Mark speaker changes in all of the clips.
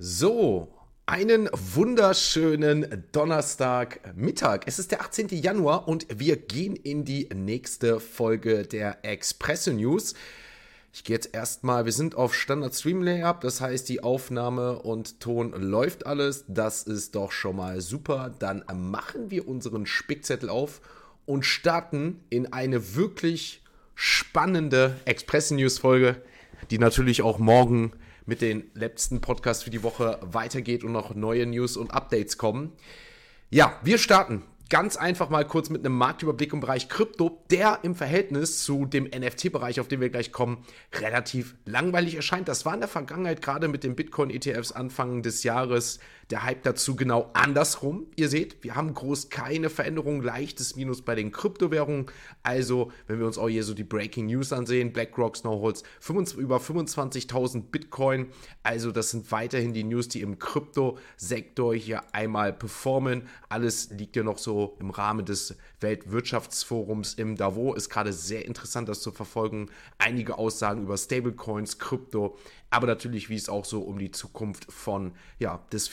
Speaker 1: So, einen wunderschönen Donnerstagmittag. Es ist der 18. Januar und wir gehen in die nächste Folge der Expresso News. Ich gehe jetzt erstmal, wir sind auf Standard Stream Layup, das heißt die Aufnahme und Ton läuft alles. Das ist doch schon mal super. Dann machen wir unseren Spickzettel auf und starten in eine wirklich spannende Expresso News Folge, die natürlich auch morgen mit den letzten Podcasts für die Woche weitergeht und noch neue News und Updates kommen. Ja, wir starten ganz einfach mal kurz mit einem Marktüberblick im Bereich Krypto, der im Verhältnis zu dem NFT-Bereich, auf den wir gleich kommen, relativ langweilig erscheint. Das war in der Vergangenheit gerade mit den Bitcoin-ETFs Anfang des Jahres der Hype dazu genau andersrum. Ihr seht, wir haben groß keine Veränderung, leichtes Minus bei den Kryptowährungen. Also, wenn wir uns auch hier so die Breaking News ansehen, BlackRock, Snowholds, über 25.000 Bitcoin. Also, das sind weiterhin die News, die im Kryptosektor hier einmal performen. Alles liegt ja noch so im Rahmen des Weltwirtschaftsforums im Davos. Ist gerade sehr interessant, das zu verfolgen. Einige Aussagen über Stablecoins, Krypto, aber natürlich, wie es auch so um die Zukunft von des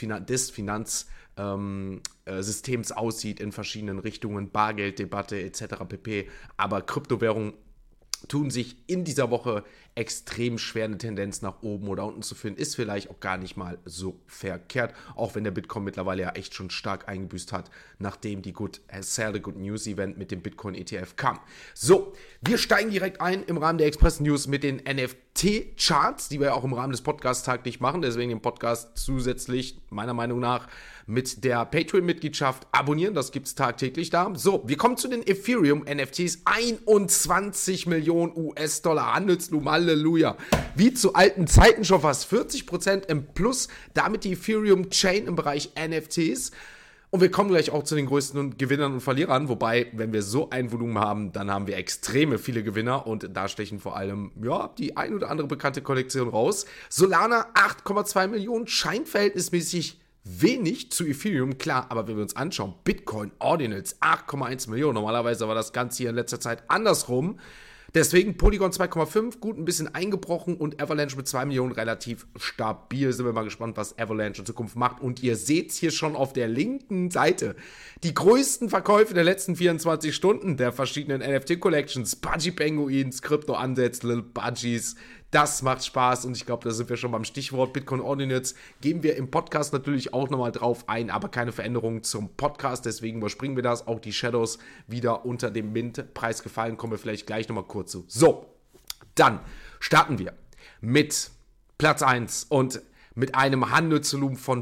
Speaker 1: Finanzsystems aussieht in verschiedenen Richtungen, Bargelddebatte etc. pp. Aber Kryptowährungen tun sich in dieser Woche extrem schwer, eine Tendenz nach oben oder unten zu finden, ist vielleicht auch gar nicht mal so verkehrt, auch wenn der Bitcoin mittlerweile ja echt schon stark eingebüßt hat, nachdem die Sell the Good News Event mit dem Bitcoin ETF kam. So, wir steigen direkt ein im Rahmen der Express News mit den NFT-Charts, die wir ja auch im Rahmen des Podcasts tagtäglich machen, deswegen den Podcast zusätzlich meiner Meinung nach mit der Patreon-Mitgliedschaft abonnieren, das gibt es tagtäglich da. So, wir kommen zu den Ethereum-NFTs, 21 Millionen US-Dollar Handelsvolumen, Halleluja. Wie zu alten Zeiten schon fast 40% im Plus, damit die Ethereum-Chain im Bereich NFTs. Und wir kommen gleich auch zu den größten Gewinnern und Verlierern, wobei, wenn wir so ein Volumen haben, dann haben wir extreme viele Gewinner und da stechen vor allem, die ein oder andere bekannte Kollektion raus. Solana 8,2 Millionen, scheint verhältnismäßig wenig zu Ethereum, klar, aber wenn wir uns anschauen, Bitcoin Ordinals 8,1 Millionen, normalerweise war das Ganze hier in letzter Zeit andersrum. Deswegen Polygon 2,5, gut, ein bisschen eingebrochen und Avalanche mit 2 Millionen relativ stabil. Sind wir mal gespannt, was Avalanche in Zukunft macht. Und ihr seht hier schon auf der linken Seite die größten Verkäufe der letzten 24 Stunden der verschiedenen NFT-Collections. Pudgy Penguins, Crypto Undeads, Little Pudgies. Das macht Spaß und ich glaube, da sind wir schon beim Stichwort Bitcoin Ordinals. Gehen wir im Podcast natürlich auch nochmal drauf ein, aber keine Veränderungen zum Podcast, deswegen überspringen wir das. Auch die Shadows wieder unter dem Mint-Preis gefallen, kommen wir vielleicht gleich nochmal kurz zu. So, dann starten wir mit Platz 1 und mit einem Handelsvolumen von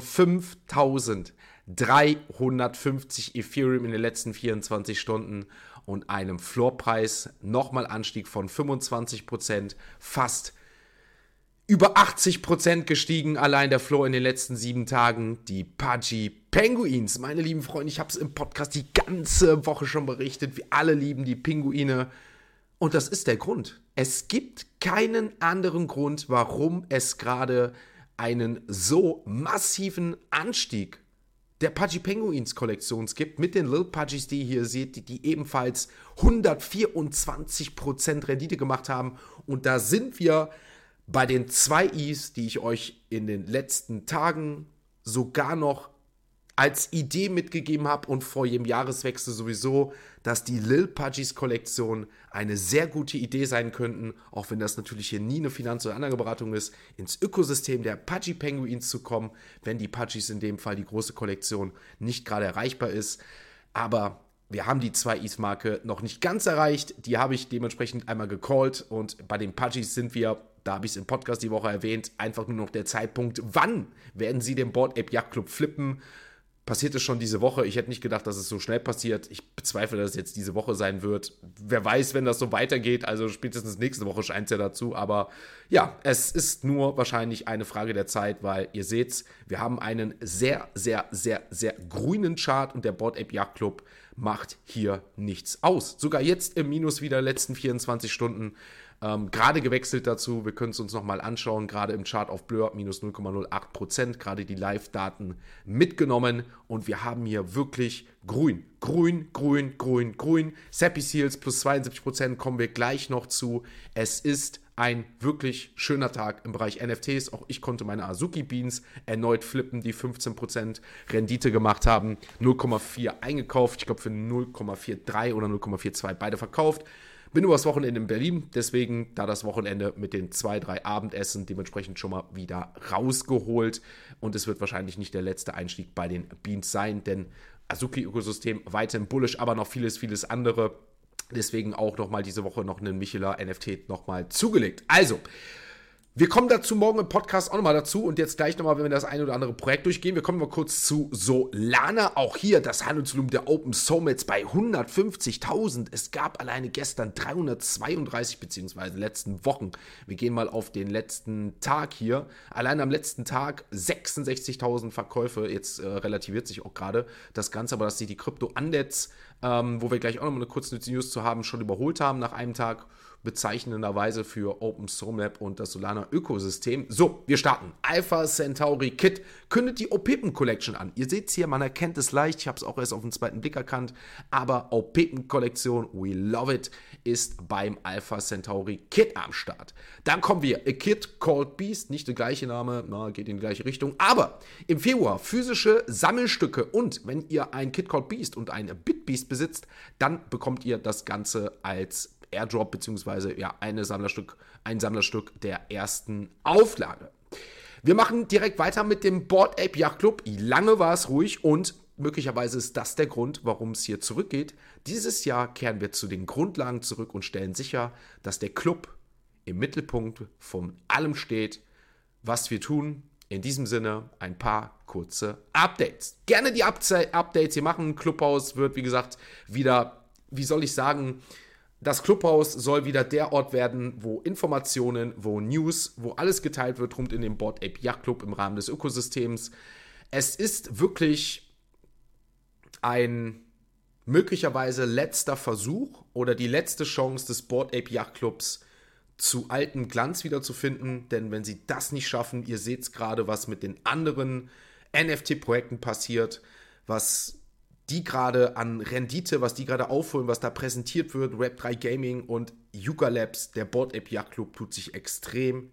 Speaker 1: 5.350 Ethereum in den letzten 24 Stunden und einem Floorpreis, nochmal Anstieg von 25%, fast über 80% gestiegen, allein der Floor in den letzten 7 Tagen. Die Pudgy Penguins, meine lieben Freunde, ich habe es im Podcast die ganze Woche schon berichtet, wir alle lieben die Pinguine. Und das ist der Grund. Es gibt keinen anderen Grund, warum es gerade einen so massiven Anstieg der Pudgy Penguins Kollektion gibt, mit den Little Pudgies, die ihr hier seht, die ebenfalls 124% Rendite gemacht haben. Und da sind wir bei den 2 Is, die ich euch in den letzten Tagen sogar noch als Idee mitgegeben habe und vor jedem Jahreswechsel sowieso, dass die Lil Pudgies Kollektion eine sehr gute Idee sein könnten, auch wenn das natürlich hier nie eine Finanz- oder Anlageberatung ist, ins Ökosystem der Pudgy Penguins zu kommen, wenn die Pudgies in dem Fall die große Kollektion nicht gerade erreichbar ist. Aber wir haben die 2-Is-Marke noch nicht ganz erreicht, die habe ich dementsprechend einmal gecallt und bei den Pudgies sind wir, da habe ich es im Podcast die Woche erwähnt, einfach nur noch der Zeitpunkt, wann werden sie den Bored Ape Yacht Club flippen. Passiert es schon diese Woche. Ich hätte nicht gedacht, dass es so schnell passiert. Ich bezweifle, dass es jetzt diese Woche sein wird. Wer weiß, wenn das so weitergeht. Also spätestens nächste Woche scheint es ja dazu. Aber ja, es ist nur wahrscheinlich eine Frage der Zeit, weil ihr seht's, wir haben einen sehr, sehr, sehr, sehr grünen Chart und der Bored Ape Yacht Club macht hier nichts aus. Sogar jetzt im Minus wieder letzten 24 Stunden. Gerade gewechselt dazu, wir können es uns nochmal anschauen, gerade im Chart auf Blur minus 0,08%, gerade die Live-Daten mitgenommen und wir haben hier wirklich grün. Sappy Seals plus 72%, kommen wir gleich noch zu. Es ist ein wirklich schöner Tag im Bereich NFTs. Auch ich konnte meine Azuki Beans erneut flippen, die 15% Rendite gemacht haben. 0,4 eingekauft, ich glaube für 0,43 oder 0,42 beide verkauft. Bin übers Wochenende in Berlin, deswegen da das Wochenende mit den 2, 3 Abendessen dementsprechend schon mal wieder rausgeholt. Und es wird wahrscheinlich nicht der letzte Einstieg bei den Beans sein, denn Azuki-Ökosystem weiterhin bullish, aber noch vieles, vieles andere. Deswegen auch nochmal diese Woche noch einen Michela NFT nochmal zugelegt. Also, wir kommen dazu morgen im Podcast auch nochmal dazu und jetzt gleich nochmal, wenn wir das ein oder andere Projekt durchgehen. Wir kommen mal kurz zu Solana. Auch hier das Handelsvolumen der Open Soulmates bei 150.000. Es gab alleine gestern 332 beziehungsweise letzten Wochen. Wir gehen mal auf den letzten Tag hier. Allein am letzten Tag 66.000 Verkäufe. Jetzt relativiert sich auch gerade das Ganze, aber dass die Crypto-Undeads, wo wir gleich auch nochmal eine kurze News zu haben, schon überholt haben nach einem Tag. Bezeichnenderweise für Open Soul Map und das Solana Ökosystem. So, wir starten. Alpha Centauri Kit kündet die Opepen Collection an. Ihr seht es hier, man erkennt es leicht. Ich habe es auch erst auf den zweiten Blick erkannt. Aber Opepen Kollektion, we love it, ist beim Alpha Centauri Kit am Start. Dann kommen wir. A Kit Called Beast, nicht der gleiche Name, geht in die gleiche Richtung. Aber im Februar physische Sammelstücke und wenn ihr ein Kit Called Beast und ein Bitbeast besitzt, dann bekommt ihr das Ganze als Airdrop beziehungsweise ein Sammlerstück der ersten Auflage. Wir machen direkt weiter mit dem Bored Ape Yacht Club. Lange war es ruhig und möglicherweise ist das der Grund, warum es hier zurückgeht. Dieses Jahr kehren wir zu den Grundlagen zurück und stellen sicher, dass der Club im Mittelpunkt von allem steht, was wir tun. In diesem Sinne ein paar kurze Updates. Gerne die Updates hier machen. Clubhouse wird, wie gesagt, wieder, wie soll ich sagen, das Clubhouse soll wieder der Ort werden, wo Informationen, wo News, wo alles geteilt wird rund in dem Bored Ape Yacht Club im Rahmen des Ökosystems. Es ist wirklich ein möglicherweise letzter Versuch oder die letzte Chance des Bored Ape Yacht Clubs zu alten Glanz wiederzufinden, denn wenn sie das nicht schaffen, ihr seht es gerade, was mit den anderen NFT-Projekten passiert, was die gerade an Rendite, was die gerade aufholen, was da präsentiert wird, Web3 Gaming und Yuga Labs, der Bored Ape Yacht Club tut sich extrem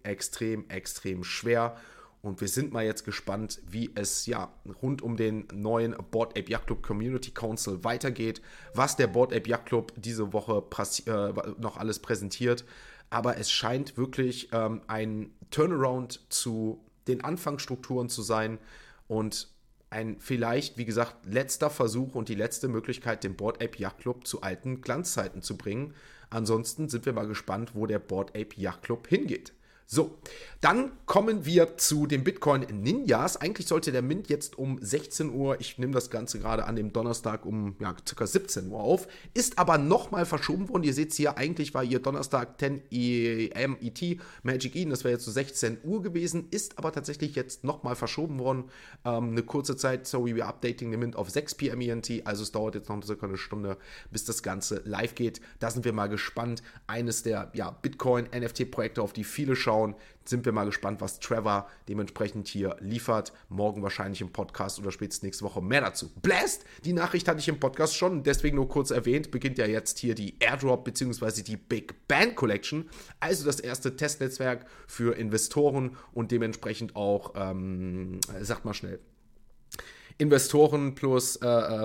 Speaker 1: schwer und wir sind mal jetzt gespannt, wie es rund um den neuen Bored Ape Yacht Club Community Council weitergeht, was der Bored Ape Yacht Club diese Woche noch alles präsentiert, aber es scheint wirklich ein Turnaround zu den Anfangsstrukturen zu sein und ein vielleicht, wie gesagt, letzter Versuch und die letzte Möglichkeit, den Bored Ape Yacht Club zu alten Glanzzeiten zu bringen. Ansonsten sind wir mal gespannt, wo der Bored Ape Yacht Club hingeht. So, dann kommen wir zu den Bitcoin Ninjas. Eigentlich sollte der Mint jetzt um 16 Uhr, ich nehme das Ganze gerade an dem Donnerstag um ca. 17 Uhr auf, ist aber nochmal verschoben worden. Ihr seht es hier, eigentlich war hier Donnerstag 10 AM ET, Magic Eden, das wäre jetzt so 16 Uhr gewesen, ist aber tatsächlich jetzt nochmal verschoben worden. Eine kurze Zeit, so we are updating the Mint auf 6 PM ENT, also es dauert jetzt noch circa eine Stunde, bis das Ganze live geht. Da sind wir mal gespannt. Eines der Bitcoin-NFT-Projekte, auf die viele schauen. Sind wir mal gespannt, was Trevor dementsprechend hier liefert. Morgen wahrscheinlich im Podcast oder spätestens nächste Woche mehr dazu. Blast! Die Nachricht hatte ich im Podcast schon, deswegen nur kurz erwähnt, beginnt ja jetzt hier die Airdrop bzw. die Big Band Collection, also das erste Testnetzwerk für Investoren und dementsprechend auch, sagt mal schnell, Investoren plus,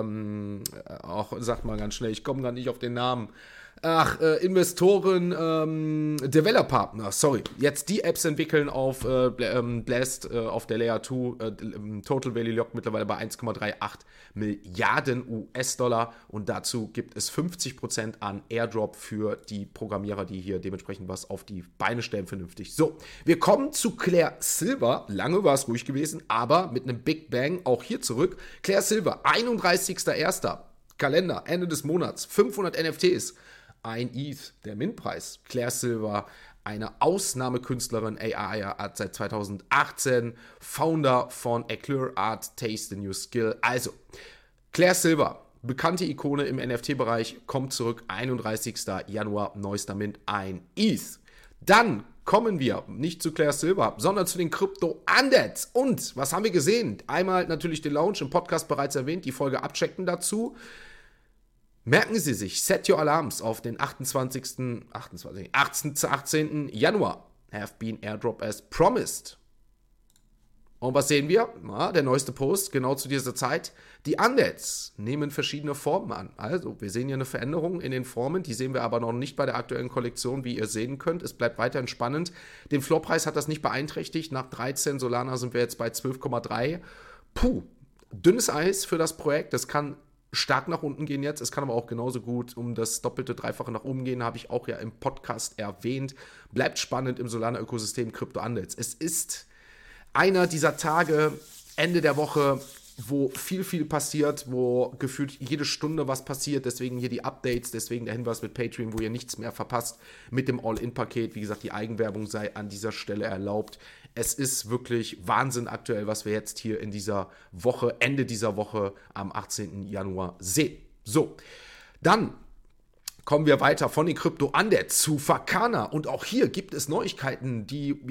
Speaker 1: auch, sagt mal ganz schnell, ich komme gar nicht auf den Namen, Investoren, Developer, jetzt die Apps entwickeln auf Blast, auf der Layer 2, Total Value Locked mittlerweile bei 1,38 Milliarden US-Dollar und dazu gibt es 50% an Airdrop für die Programmierer, die hier dementsprechend was auf die Beine stellen vernünftig. So, wir kommen zu Claire Silver, lange war es ruhig gewesen, aber mit einem Big Bang auch hier zurück. Claire Silver, 31.01. Kalender, Ende des Monats, 500 NFTs. Ein ETH, der Mint-Preis. Claire Silver, eine Ausnahmekünstlerin, AI-Art seit 2018, Founder von Eclair Art, Taste the New Skill. Also, Claire Silver, bekannte Ikone im NFT-Bereich, kommt zurück, 31. Januar, neuester Mint, ein ETH. Dann kommen wir nicht zu Claire Silver, sondern zu den Crypto Undeads. Und was haben wir gesehen? Einmal natürlich den Launch im Podcast bereits erwähnt, die Folge abchecken dazu. Merken Sie sich, set your alarms auf den 18. Januar. Have been airdrop as promised. Und was sehen wir? Der neueste Post, genau zu dieser Zeit. Die Undeads nehmen verschiedene Formen an. Also, wir sehen hier eine Veränderung in den Formen. Die sehen wir aber noch nicht bei der aktuellen Kollektion, wie ihr sehen könnt. Es bleibt weiterhin spannend. Den Floorpreis hat das nicht beeinträchtigt. Nach 13 Solana sind wir jetzt bei 12,3. Dünnes Eis für das Projekt. Das kann stark nach unten gehen jetzt. Es kann aber auch genauso gut um das doppelte, dreifache nach oben gehen. Habe ich auch ja im Podcast erwähnt. Bleibt spannend im Solana-Ökosystem Crypto Undeads. Es ist einer dieser Tage, Ende der Woche, wo viel passiert, wo gefühlt jede Stunde was passiert. Deswegen hier die Updates, deswegen der Hinweis mit Patreon, wo ihr nichts mehr verpasst mit dem All-In-Paket. Wie gesagt, die Eigenwerbung sei an dieser Stelle erlaubt. Es ist wirklich Wahnsinn aktuell, was wir jetzt hier in dieser Woche, Ende dieser Woche am 18. Januar sehen. So, dann kommen wir weiter von den Crypto Undeads zu Fakana. Und auch hier gibt es Neuigkeiten, die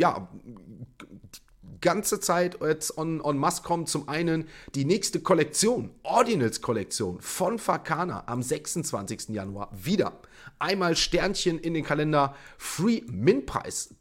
Speaker 1: ganze Zeit jetzt en masse kommen. Zum einen die nächste Kollektion, Ordinals-Kollektion von Fakana am 26. Januar wieder. Einmal Sternchen in den Kalender, Free-Min-Preis,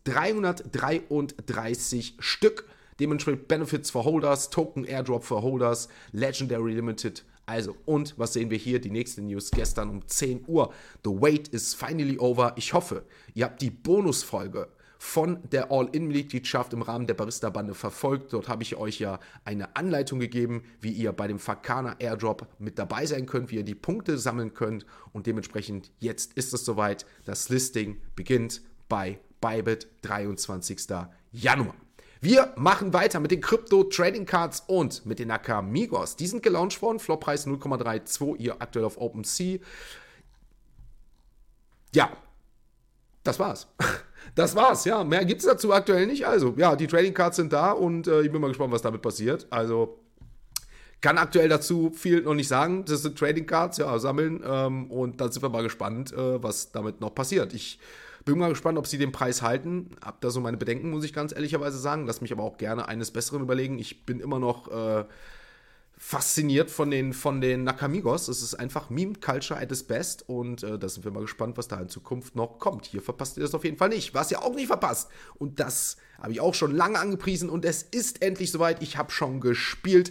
Speaker 1: 333 Stück. Dementsprechend Benefits for Holders, Token Airdrop for Holders, Legendary Limited. Also, und was sehen wir hier? Die nächste News gestern um 10 Uhr. The wait is finally over. Ich hoffe, ihr habt die Bonusfolge von der All-In-Mitgliedschaft im Rahmen der Barista-Bande verfolgt. Dort habe ich euch ja eine Anleitung gegeben, wie ihr bei dem Fakana Airdrop mit dabei sein könnt, wie ihr die Punkte sammeln könnt. Und dementsprechend, jetzt ist es soweit. Das Listing beginnt bei Bybit, 23. Januar. Wir machen weiter mit den Crypto-Trading Cards und mit den Nakamigos. Die sind gelauncht worden, Floppreis 0,32, ihr aktuell auf OpenSea. Ja, das war's. Das war's, ja. Mehr gibt's dazu aktuell nicht. Also, ja, die Trading Cards sind da und ich bin mal gespannt, was damit passiert. Also, kann aktuell dazu viel noch nicht sagen. Das sind Trading Cards, ja, sammeln. Und dann sind wir mal gespannt, was damit noch passiert. Ich bin mal gespannt, ob sie den Preis halten. Hab da so meine Bedenken, muss ich ganz ehrlicherweise sagen. Lass mich aber auch gerne eines Besseren überlegen. Ich bin immer noch fasziniert von den Nakamigos. Es ist einfach Meme-Culture at its best und da sind wir mal gespannt, was da in Zukunft noch kommt. Hier verpasst ihr das auf jeden Fall nicht. Was ihr auch nicht verpasst, und das habe ich auch schon lange angepriesen und es ist endlich soweit, ich habe schon gespielt.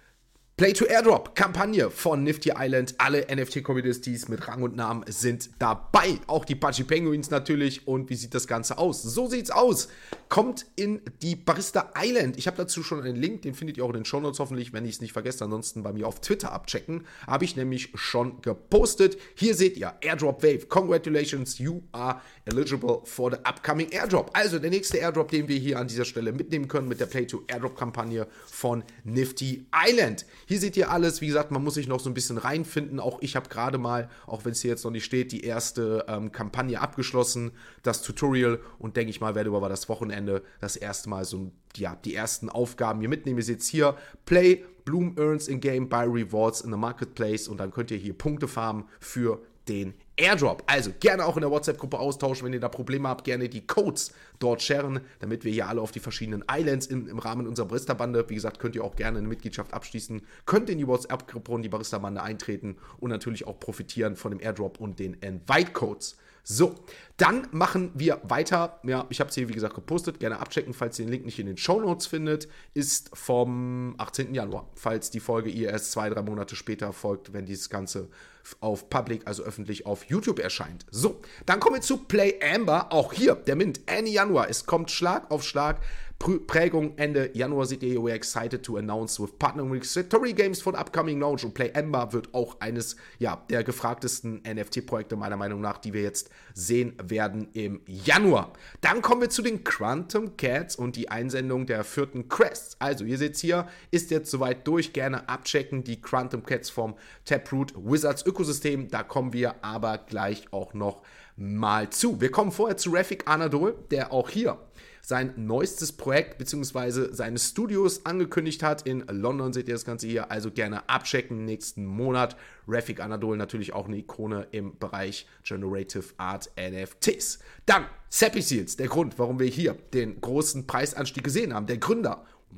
Speaker 1: Play-to-Airdrop-Kampagne von Nifty Island. Alle NFT-Communities mit Rang und Namen sind dabei. Auch die Pudgy Penguins natürlich. Und wie sieht das Ganze aus? So sieht's aus. Kommt in die Barista Island. Ich habe dazu schon einen Link, den findet ihr auch in den Shownotes hoffentlich, wenn ich es nicht vergesse. Ansonsten bei mir auf Twitter abchecken. Habe ich nämlich schon gepostet. Hier seht ihr Airdrop Wave. Congratulations, you are eligible for the upcoming Airdrop. Also der nächste Airdrop, den wir hier an dieser Stelle mitnehmen können mit der Play-to-Airdrop-Kampagne von Nifty Island. Hier seht ihr alles, wie gesagt, man muss sich noch so ein bisschen reinfinden. Auch ich habe gerade mal, auch wenn es hier jetzt noch nicht steht, die erste Kampagne abgeschlossen, das Tutorial und denke ich mal, werde über das Wochenende das erste Mal so, ja, die ersten Aufgaben hier mitnehmen. Ihr seht es hier, Play, Bloom Earns in Game, Buy Rewards in the Marketplace und dann könnt ihr hier Punkte farmen für den Airdrop. Also gerne auch in der WhatsApp-Gruppe austauschen, wenn ihr da Probleme habt, gerne die Codes dort sharen, damit wir hier alle auf die verschiedenen Islands im Rahmen unserer Barista-Bande, wie gesagt, könnt ihr auch gerne eine Mitgliedschaft abschließen, könnt in die WhatsApp-Gruppe und die Barista-Bande eintreten und natürlich auch profitieren von dem Airdrop und den Invite-Codes. So, dann machen wir weiter. Ja, ich habe es hier, wie gesagt, gepostet. Gerne abchecken, falls ihr den Link nicht in den Shownotes findet. Ist vom 18. Januar. Falls die Folge ihr erst 2-3 Monate später folgt, wenn dieses Ganze auf Public, also öffentlich auf YouTube erscheint. So, dann kommen wir zu Play Amber. Auch hier, der Mint, Ende Januar. Es kommt Schlag auf Schlag. Prägung Ende Januar seht ihr, we're excited to announce with partnering with Satori Games for the upcoming launch. Und Play Amber wird auch eines, ja, der gefragtesten NFT-Projekte meiner Meinung nach, die wir jetzt sehen werden im Januar. Dann kommen wir zu den Quantum Cats und die Einsendung der 4. Crests. Also, ihr seht hier, ist jetzt soweit durch. Gerne abchecken, die Quantum Cats vom Taproot Wizards Ökosystem. Da kommen wir aber gleich auch noch mal zu. Wir kommen vorher zu Refik Anadol, der auch hier sein neuestes Projekt bzw. seine Studios angekündigt hat. In London seht ihr das Ganze hier, also gerne abchecken nächsten Monat. Refik Anadol natürlich auch eine Ikone im Bereich Generative Art NFTs. Dann Seppi Seals, der Grund, warum wir hier den großen Preisanstieg gesehen haben. Der Gründer Web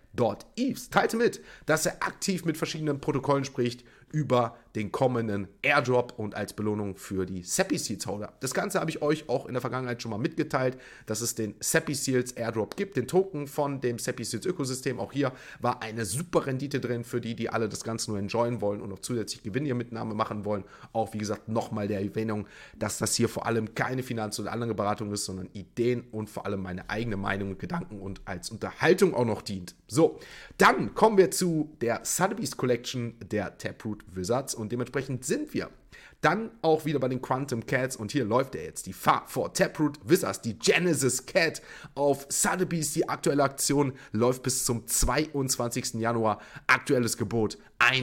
Speaker 1: Sky.Eves teilte mit, dass er aktiv mit verschiedenen Protokollen spricht über den kommenden Airdrop und als Belohnung für die Seppi Seals Holder. Das Ganze habe ich euch auch in der Vergangenheit schon mal mitgeteilt, dass es den Seppi Seals Airdrop gibt, den Token von dem Seppi Seals Ökosystem. Auch hier war eine super Rendite drin für die, die alle das Ganze nur enjoyen wollen und noch zusätzlich Gewinn hier Mitnahme machen wollen. Auch wie gesagt nochmal der Erwähnung, dass das hier vor allem keine Finanz- oder andere Beratung ist, sondern Ideen und vor allem meine eigene Meinung und Gedanken und als Unterhaltung auch noch dient. So, dann kommen wir zu der Sotheby's Collection der Taproot Wizards und dementsprechend sind wir dann auch wieder bei den Quantum Cats und hier läuft er jetzt die for Taproot Wizards, die Genesis Cat auf Sotheby's. Die aktuelle Aktion läuft bis zum 22. Januar. Aktuelles Gebot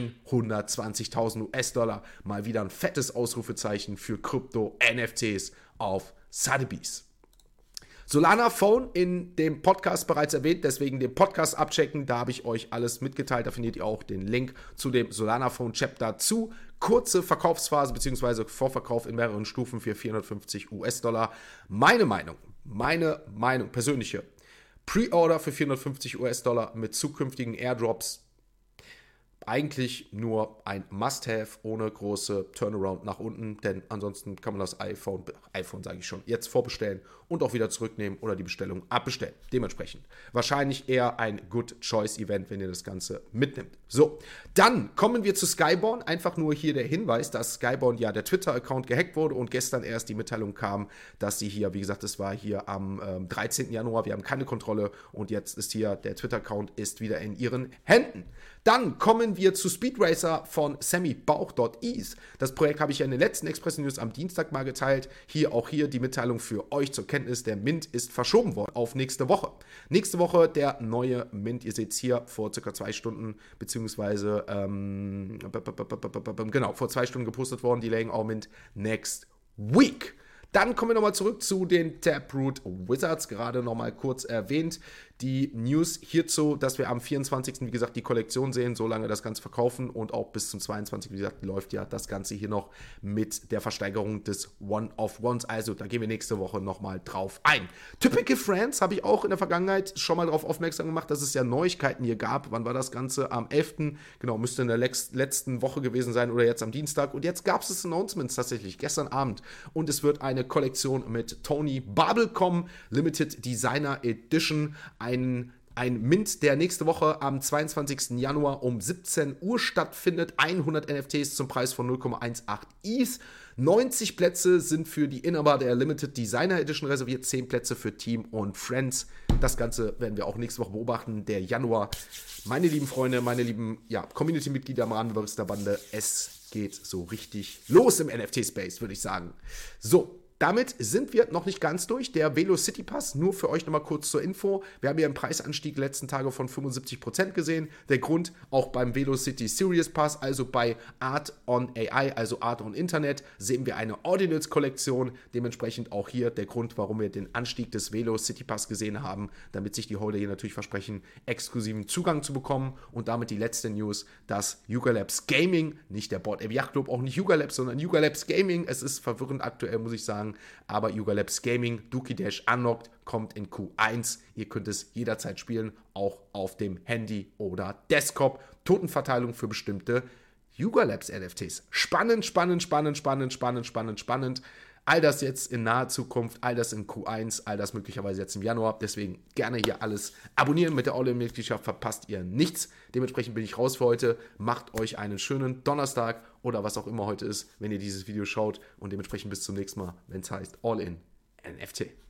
Speaker 1: 120.000 US-Dollar. Mal wieder ein fettes Ausrufezeichen für Krypto-NFTs auf Sotheby's. Solana Phone in dem Podcast bereits erwähnt, deswegen den Podcast abchecken, da habe ich euch alles mitgeteilt, da findet ihr auch den Link zu dem Solana Phone Chapter zu. Kurze Verkaufsphase bzw. Vorverkauf in mehreren Stufen für 450 US-Dollar. Meine Meinung, persönliche, Pre-Order für 450 US-Dollar mit zukünftigen Airdrops. Eigentlich nur ein Must-Have ohne große Turnaround nach unten, denn ansonsten kann man das iPhone sage ich schon, jetzt vorbestellen und auch wieder zurücknehmen oder die Bestellung abbestellen. Dementsprechend wahrscheinlich eher ein Good-Choice-Event, wenn ihr das Ganze mitnimmt. So, dann kommen wir zu Skyborn. Einfach nur hier der Hinweis, dass Skyborn ja der Twitter-Account gehackt wurde und gestern erst die Mitteilung kam, dass sie hier, wie gesagt, das war hier am 13. Januar, wir haben keine Kontrolle und jetzt ist hier, der Twitter-Account ist wieder in ihren Händen. Dann kommen wir zu Speed Racer von Sammy Bauch.ease. Das Projekt habe ich ja in den letzten Express News am Dienstag mal geteilt. Auch hier die Mitteilung für euch zur Kenntnis. Der Mint ist verschoben worden auf nächste Woche. Nächste Woche der neue Mint. Ihr seht es hier vor circa 2 Stunden, beziehungsweise vor 2 Stunden gepostet worden. Die Laying All Mint next week. Dann kommen wir nochmal zurück zu den Taproot Wizards, gerade nochmal kurz erwähnt. Die News hierzu, dass wir am 24. wie gesagt die Kollektion sehen, so lange das Ganze verkaufen und auch bis zum 22. wie gesagt läuft ja das Ganze hier noch mit der Versteigerung des One-of-Ones. Also da gehen wir nächste Woche nochmal drauf ein. Typical Friends habe ich auch in der Vergangenheit schon mal darauf aufmerksam gemacht, dass es ja Neuigkeiten hier gab. Wann war das Ganze? Am 11. Genau, müsste in der letzten Woche gewesen sein oder jetzt am Dienstag. Und jetzt gab es das Announcements tatsächlich gestern Abend und es wird eine Kollektion mit Tony Babel kommen, Limited Designer Edition, ein Mint, der nächste Woche am 22. Januar um 17 Uhr stattfindet. 100 NFTs zum Preis von 0,18 ETH. 90 Plätze sind für die Inhaber der Limited Designer Edition reserviert, 10 Plätze für Team und Friends. Das Ganze werden wir auch nächste Woche beobachten. Der Januar, meine lieben Freunde, meine lieben Community-Mitglieder am Rahmenwerk der Bande, es geht so richtig los im NFT-Space, würde ich sagen. So. Damit sind wir noch nicht ganz durch. Der Velocity Pass, nur für euch nochmal kurz zur Info. Wir haben hier einen Preisanstieg letzten Tage von 75% gesehen. Der Grund auch beim Velocity Serious Pass, also bei Art on AI, also Art on Internet, sehen wir eine Ordinals-Kollektion. Dementsprechend auch hier der Grund, warum wir den Anstieg des Velocity Pass gesehen haben, damit sich die Holder hier natürlich versprechen, exklusiven Zugang zu bekommen. Und damit die letzte News, dass Yuga Labs Gaming, nicht der Board Ape Yacht Club, auch nicht Yuga Labs, sondern Yuga Labs Gaming, es ist verwirrend aktuell, muss ich sagen, aber Yuga Labs Gaming, Dookie Dash Unlocked, kommt in Q1. Ihr könnt es jederzeit spielen, auch auf dem Handy oder Desktop. Totenverteilung für bestimmte Yuga Labs NFTs. Spannend. All das jetzt in naher Zukunft, all das in Q1, all das möglicherweise jetzt im Januar. Deswegen gerne hier alles abonnieren. Mit der All-In-Mitgliedschaft verpasst ihr nichts. Dementsprechend bin ich raus für heute. Macht euch einen schönen Donnerstag oder was auch immer heute ist, wenn ihr dieses Video schaut. Und dementsprechend bis zum nächsten Mal, wenn es heißt All-In NFT.